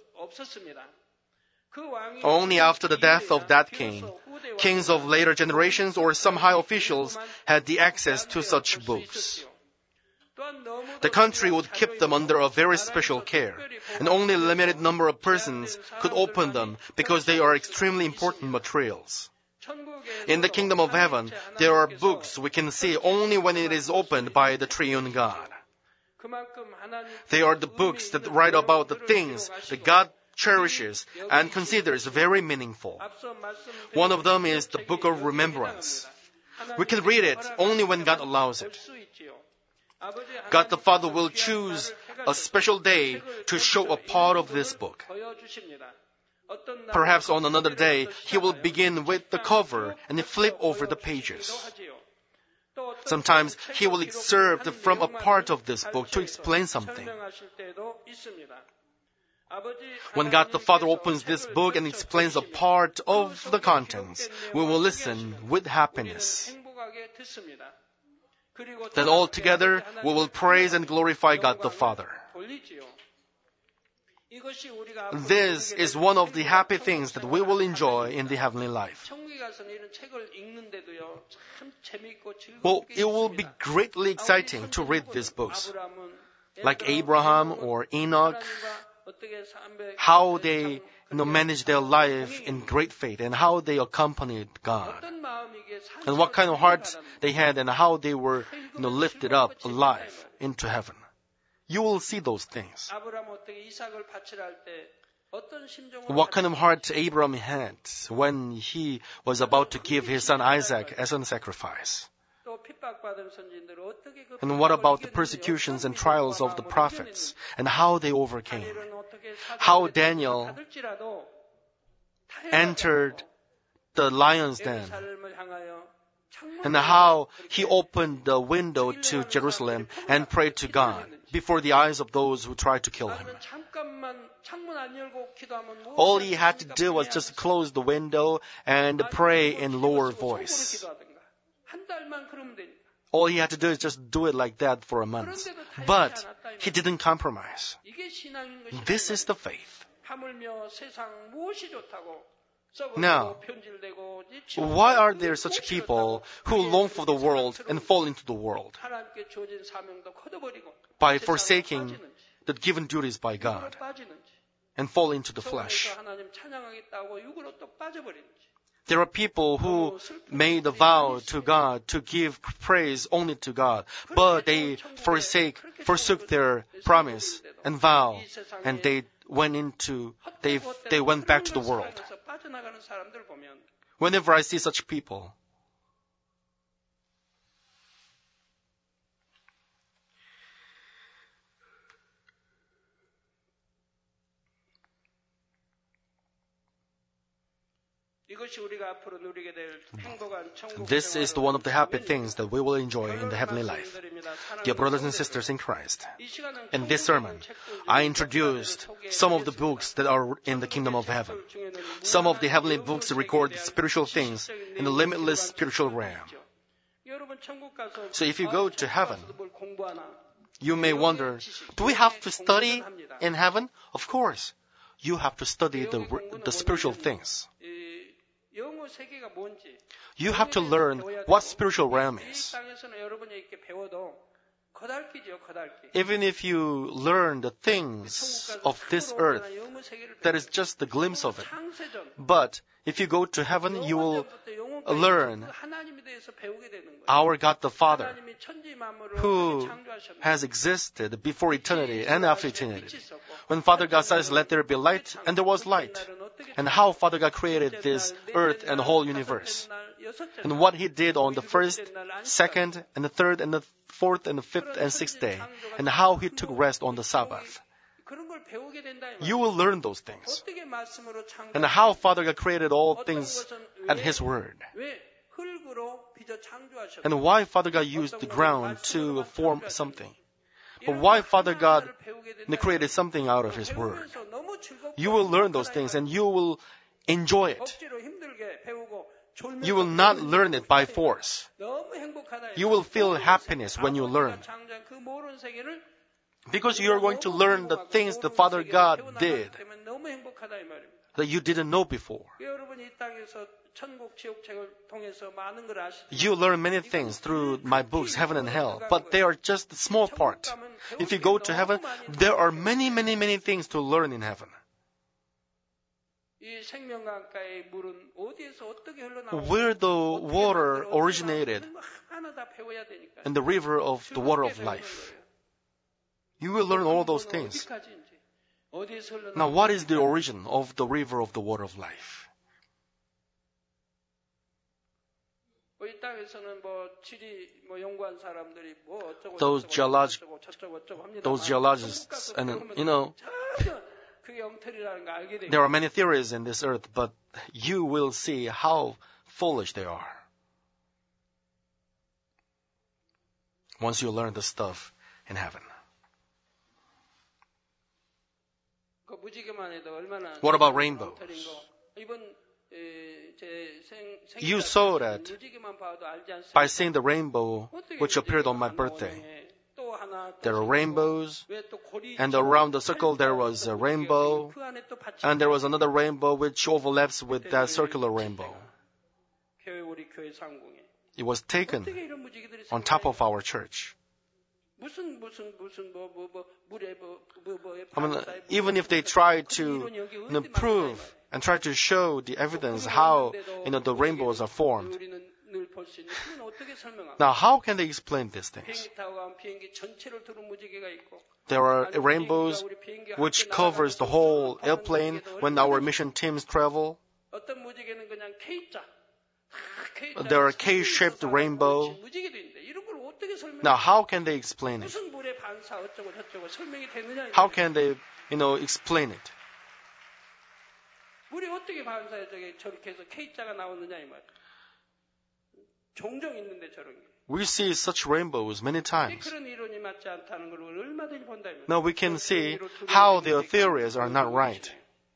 [SPEAKER 1] Only after the death of that king, kings of later generations or some high officials had the access to such books. The country would keep them under a very special care, and only a limited number of persons could open them because they are extremely important materials. In the kingdom of heaven, there are books we can see only when it is opened by the triune God. They are the books that write about the things that God cherishes and considers very meaningful. One of them is the Book of Remembrance. We can read it only when God allows it. God the Father will choose a special day to show a part of this book. Perhaps on another day, He will begin with the cover and flip over the pages. Sometimes He will excerpt from a part of this book to explain something. When God the Father opens this book and explains a part of the contents, we will listen with happiness. Then all together, we will praise and glorify God the Father. This is one of the happy things that we will enjoy in the heavenly life. Well, it will be greatly exciting to read these books, like Abraham or Enoch, how they managed their life in great faith and how they accompanied God, and what kind of hearts they had and how they were lifted up alive into heaven. You will see those things. What kind of heart Abraham had when he was about to give his son Isaac as a sacrifice. And what about the persecutions and trials of the prophets and how they overcame? How Daniel entered the lion's den and how he opened the window to Jerusalem and prayed to God before the eyes of those who tried to kill him. All he had to do was just close the window and pray in lower voice. All he had to do is just do it like that for a month. But he didn't compromise. This is the faith. Now, why are there such people who long for the world and fall into the world by forsaking the given duties by God and fall into the flesh? There are people who made a vow to God to give praise only to God, but they forsook their promise and vow, and they went back to the world. Whenever I see such people,
[SPEAKER 2] 이것이 우리가 앞으로 누리게 될 행복한 천국
[SPEAKER 1] This is one of the happy things that we will enjoy in the heavenly life. Dear brothers and sisters in Christ, in this sermon, I introduced some of the books that are in the kingdom of heaven. Some of the heavenly books record spiritual things in the limitless spiritual realm. So if you go to heaven, you may wonder, do we have to study in heaven? Of course. You have to study the spiritual things. You have to learn what spiritual realm is. Even if you learn the things of this earth, that is just a glimpse of it. But if you go to heaven, you will learn our God the Father, who has existed before eternity and after eternity. When Father God says, let there be light, and there was light. And how Father God created this earth and the whole universe. And what He did on the first, second, and the third, and the fourth, and the fifth, and sixth day. And how He took rest on the Sabbath. You will learn those things. And how Father God created all things at His word. And why Father God used the ground to form something. But why Father God created something out of His word. You will learn those things and you will enjoy it. You will not learn it by force. You will feel happiness when you learn. Because you are going to learn the things the Father God did that you didn't know before. You learn many things through my books, Heaven and Hell, but they are just a small part. If you go to heaven, there are many, many, many things to learn in heaven. Where the water originated and the river of the water of life. You will learn all those things. Now, what is the origin of the river of the water of life? Those geologists, and there are many theories in this earth, but you will see how foolish they are once you learn the stuff in heaven. What about rainbows? You saw that by seeing the rainbow which appeared on my birthday. There are rainbows, and around the circle there was a rainbow, and there was another rainbow which overlaps with that circular rainbow. It was taken on top of our church. Even if they try to prove and try to show the evidence how the rainbows are formed, now how can they explain these things? There are rainbows which covers the whole airplane when our mission teams travel. There are K-shaped rainbow. Now, how can they explain it? How can they, explain it? We see such rainbows many times. Now we can see how their theories are not right.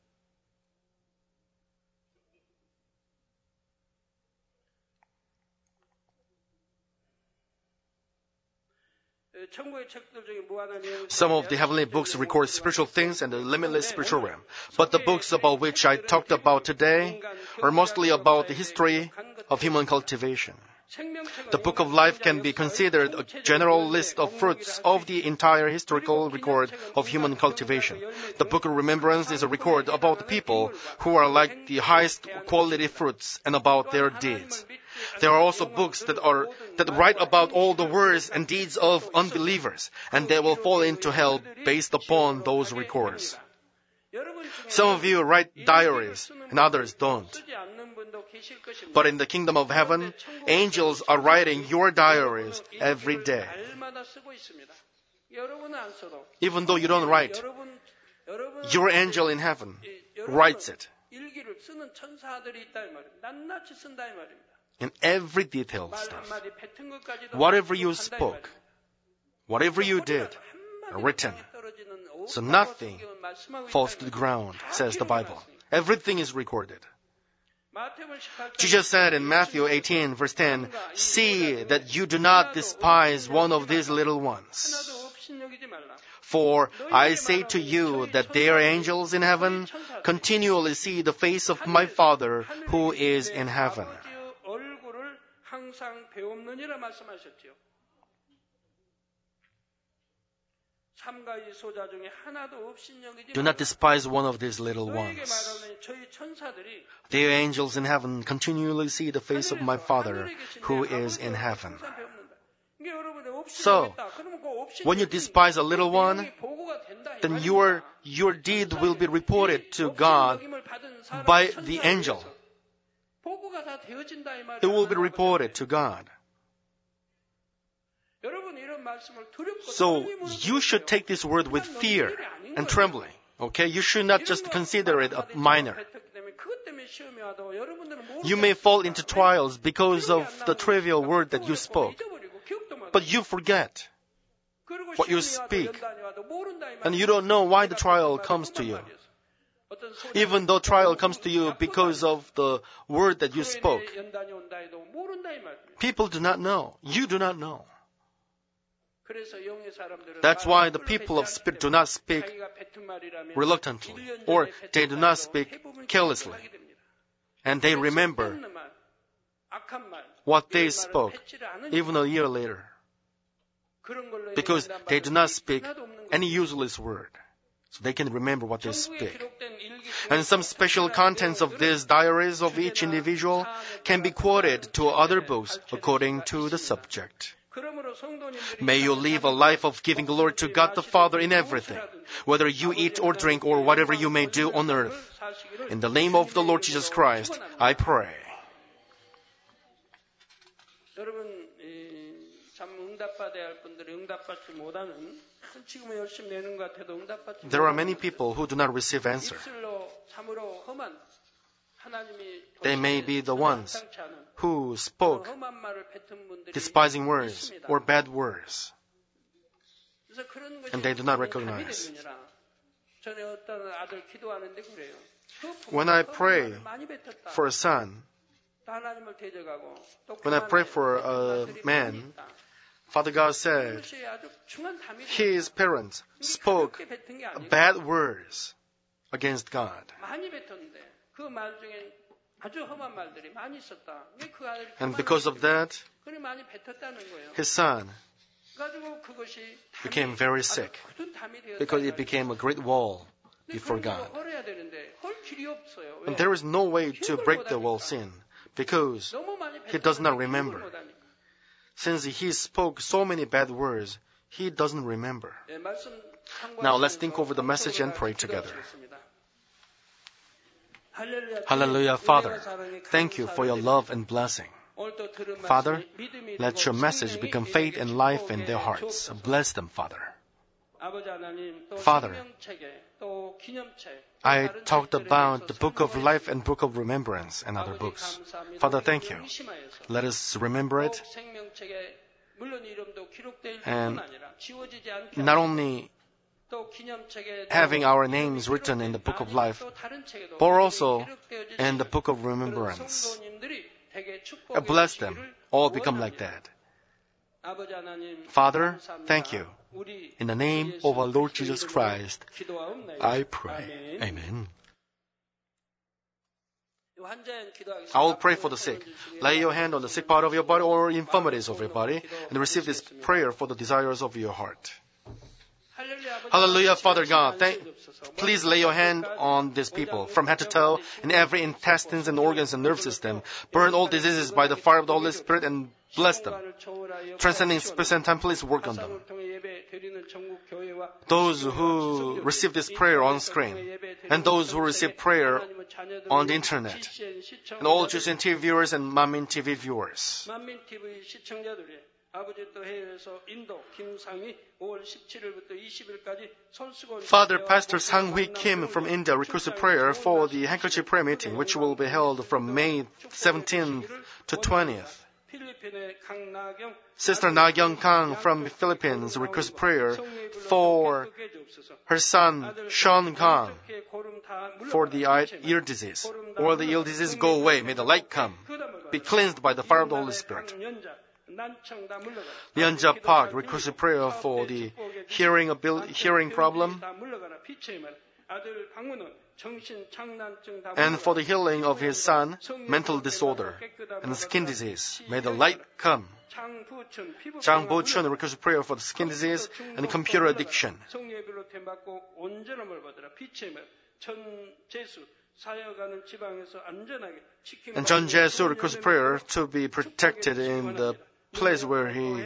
[SPEAKER 1] Some of the heavenly books record spiritual things and the limitless spiritual realm. But the books about which I talked about today are mostly about the history of human cultivation. The Book of Life can be considered a general list of fruits of the entire historical record of human cultivation. The Book of Remembrance is a record about the people who are like the highest quality fruits and about their deeds. There are also books that write about all the words and deeds of unbelievers, and they will fall into hell based upon those records. Some of you write diaries, and others don't. But in the kingdom of heaven, angels are writing your diaries every day. Even though you don't write, your angel in heaven writes it.
[SPEAKER 2] 일기를 쓰는 천사들이 있다 이 말입니다. 낱낱이 쓴다 이 말입니다.
[SPEAKER 1] In every detailed
[SPEAKER 2] 말
[SPEAKER 1] stuff.
[SPEAKER 2] 한마디 뱉은 것까지도
[SPEAKER 1] Whatever you
[SPEAKER 2] 기록한다 이
[SPEAKER 1] spoke,
[SPEAKER 2] 말입니다.
[SPEAKER 1] whatever you did,
[SPEAKER 2] 한마디도
[SPEAKER 1] written.
[SPEAKER 2] 땅에 떨어지는
[SPEAKER 1] So
[SPEAKER 2] 없다고
[SPEAKER 1] nothing
[SPEAKER 2] 성경은 말씀하고
[SPEAKER 1] falls
[SPEAKER 2] 있다
[SPEAKER 1] to
[SPEAKER 2] 이
[SPEAKER 1] the
[SPEAKER 2] 말입니다.
[SPEAKER 1] ground,
[SPEAKER 2] 다
[SPEAKER 1] says the Bible.
[SPEAKER 2] 기록해놨으니까.
[SPEAKER 1] Everything is recorded.
[SPEAKER 2] 마태복음 18장
[SPEAKER 1] Jesus said in Matthew 18, verse 10, "See that you do not despise one of these little ones.
[SPEAKER 2] 하나도 업신여기지 말라.
[SPEAKER 1] For I say to you that their angels in heaven continually see the face of my Father who is in heaven."
[SPEAKER 2] 아버지의 얼굴을 항상 배움느니라 말씀하셨지요. 삼가 이 소자 중에 하나도 업신여기지
[SPEAKER 1] Do not despise one of these little
[SPEAKER 2] 너에게
[SPEAKER 1] ones.
[SPEAKER 2] 말하는 저희 천사들이
[SPEAKER 1] Their angels in heaven continually see the face of my Father who is in heaven. So, when you despise a little one, then your deed will be reported to God by the angel. It will be reported to God. So, you should take this word with fear and trembling. Okay? You should not just consider it a minor. You may fall into trials because of the trivial word that you spoke, but you forget what you speak, and you don't know why the trial comes to you. Even though trial comes to you because of the word that you spoke, people do not know. You do not know. That's why the people of spirit do not speak reluctantly, or they do not speak carelessly. And they remember what they spoke even a year later, because they do not speak any useless word. So they can remember what they speak. And some special contents of these diaries of each individual can be quoted to other books according to the subject. May you live a life of giving glory to God the Father in everything, whether you eat or drink or whatever you may do on earth. In the name of the Lord Jesus Christ, I pray.
[SPEAKER 2] 여러분, 참 응답받아야 할 분들이 응답받지 못하는 지금은 열심히 내는 것 같아도 응답받지
[SPEAKER 1] There are many people who do not receive answer.
[SPEAKER 2] 입술로 참으로 험한 하나님이
[SPEAKER 1] They may be the ones who spoke
[SPEAKER 2] 험한 말을 뱉은 분들이
[SPEAKER 1] despising words or bad words,
[SPEAKER 2] 그래서 그런 것이
[SPEAKER 1] and they do not
[SPEAKER 2] 답이
[SPEAKER 1] recognize.
[SPEAKER 2] 되느니라. 전에 어떤 아들 기도하는데 그래요.
[SPEAKER 1] When I pray
[SPEAKER 2] 많이 뱉었다.
[SPEAKER 1] for a son,
[SPEAKER 2] 또 하나님을 대적하고 또
[SPEAKER 1] when I pray for a man, Father God said
[SPEAKER 2] 그것이 아주 중한 담이
[SPEAKER 1] his parents spoke
[SPEAKER 2] 그렇게 뱉은 게 아니고
[SPEAKER 1] bad words against God.
[SPEAKER 2] 많이 뱉었는데 그 말 중에 아주 험한 말들이 많이 있었다. 그 아들이
[SPEAKER 1] And because of that,
[SPEAKER 2] 그래 많이 뱉었다는 거예요.
[SPEAKER 1] his son
[SPEAKER 2] 가지고 그것이
[SPEAKER 1] became very sick
[SPEAKER 2] 굳은 담이 되었다.
[SPEAKER 1] because it became a great wall before God.
[SPEAKER 2] 헐어야 되는데 헐 길이 없어요. 왜?
[SPEAKER 1] And there is no way to break the wall sin because
[SPEAKER 2] 너무 많이
[SPEAKER 1] he does not
[SPEAKER 2] 뱉었는데
[SPEAKER 1] remember.
[SPEAKER 2] 기억을 못하니까.
[SPEAKER 1] Since he spoke so many bad words, he doesn't remember.
[SPEAKER 2] 예, 말씀
[SPEAKER 1] Now let's think over the message and pray together. Hallelujah, Father. Thank you for your love and blessing. Father, let your message become faith and life in their hearts. Bless them, Father. Father, I talked about the Book of Life and Book of Remembrance and other books. Father, thank you. Let us remember it, and not only having our names written in the Book of Life, but also in the Book of Remembrance. Bless them. All become like that. Father, thank you. In the name of our Lord Jesus Christ, I pray. Amen. I will pray for the sick. Lay your hand on the sick part of your body or infirmities of your body and receive this prayer for the desires of your heart. Hallelujah, Father God. Please lay your hand on these people from head to toe in every intestines and organs and nerve system. Burn all diseases by the fire of the Holy Spirit and bless them. Transcending space and time, please work on them. Those who receive this prayer on screen and those who receive prayer on the internet and all Juice TV viewers and Manmin TV viewers. Father Pastor Sang Hui Kim from India requests a prayer for the handkerchief prayer meeting, which will be held from May 17th to 20th. Sister Na Kyung Kang from the Philippines requests prayer for her son Sean Kang for the ear disease. All the ear disease go away. May the light come. Be cleansed by the fire of the Holy Spirit. Yeonja Park requests a prayer for the hearing problem and for the healing of his son, mental disorder, and skin disease. May the light come. Jang Bo-chun requests prayer for the skin disease and computer addiction. And John Jesu requests prayer to be protected in the place where he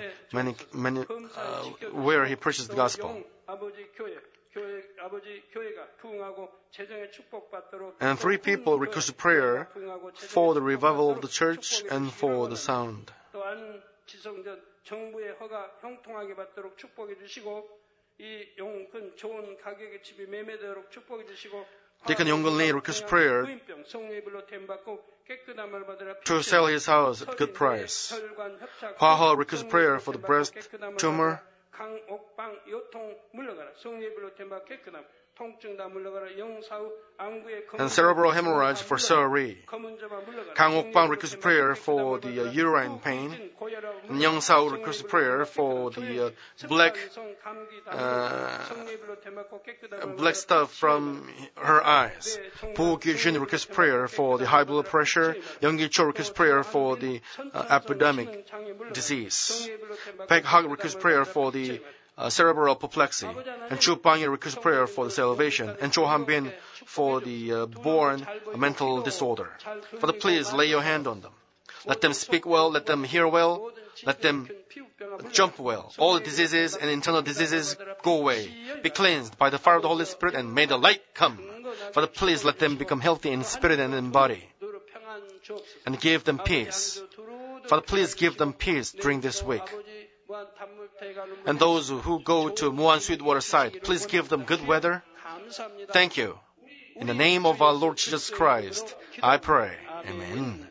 [SPEAKER 1] preaches the gospel. And 3 people request prayer for the revival of the church and for the sound. Deacon Yonggun Lee requests prayer to sell his house at good price. Hwa Ho requests prayer for the breast tumor. And cerebral hemorrhage for Seo-ri. Kang Ok-bang requests prayer for the uterine pain. And Young Sao requests prayer for the black stuff from her eyes. Bo Kyu-jin requests prayer for the high blood pressure. Young Gi-cho requests prayer for the epidemic disease. Baek Hak requests prayer for the cerebral apoplexy. And Chu Bang-yi requests prayer for the salvation. And Cho Han-bin for the born mental disorder. Father, please lay your hand on them. Let them speak well, let them hear well, let them jump well. All the diseases and internal diseases go away. Be cleansed by the fire of the Holy Spirit and may the light come. Father, please let them become healthy in spirit and in body. And give them peace. Father, please give them peace during this week. And those who go to Muan Sweetwater site, please give them good weather. Thank you. In the name of our Lord Jesus Christ, I pray. Amen.